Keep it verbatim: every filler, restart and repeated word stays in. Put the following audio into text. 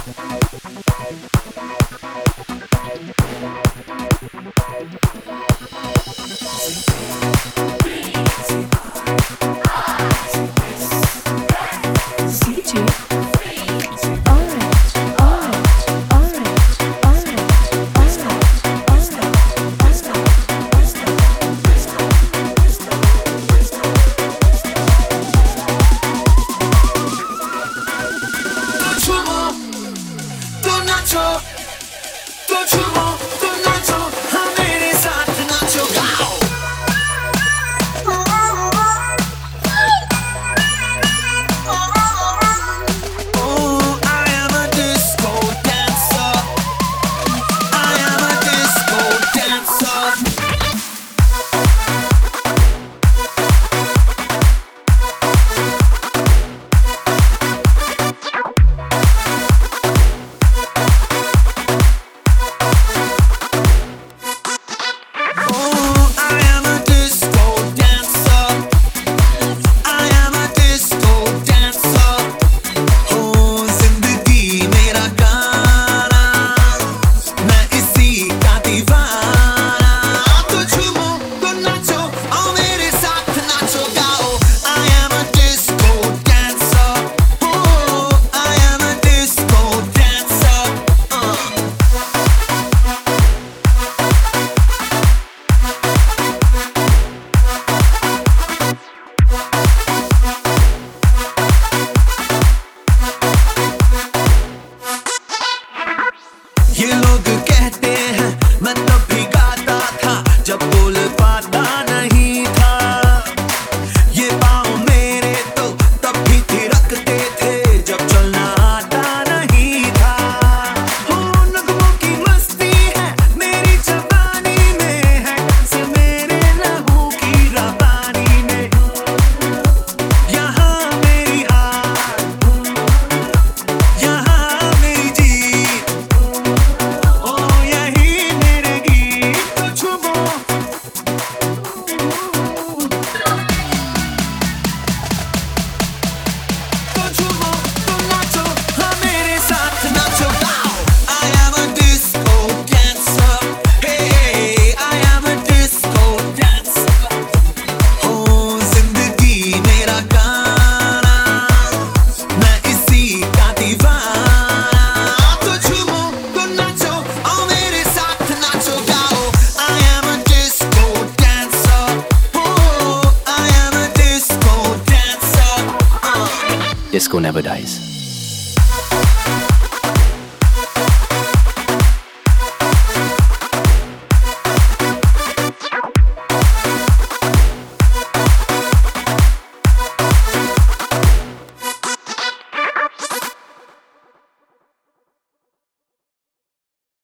ये लोग कहते हैं मैं तब भी गाता था जब बोल पाता नहीं था। ये पाँव मेरे तो तब भी थिरकते थे जब चलना आता नहीं था। हो नगमों की मस्ती है मेरी जवानी में, है डांस मेरे लहू की रवानी में। यहाँ मेरी हार, यहाँ मेरी जीत, Disco never dies.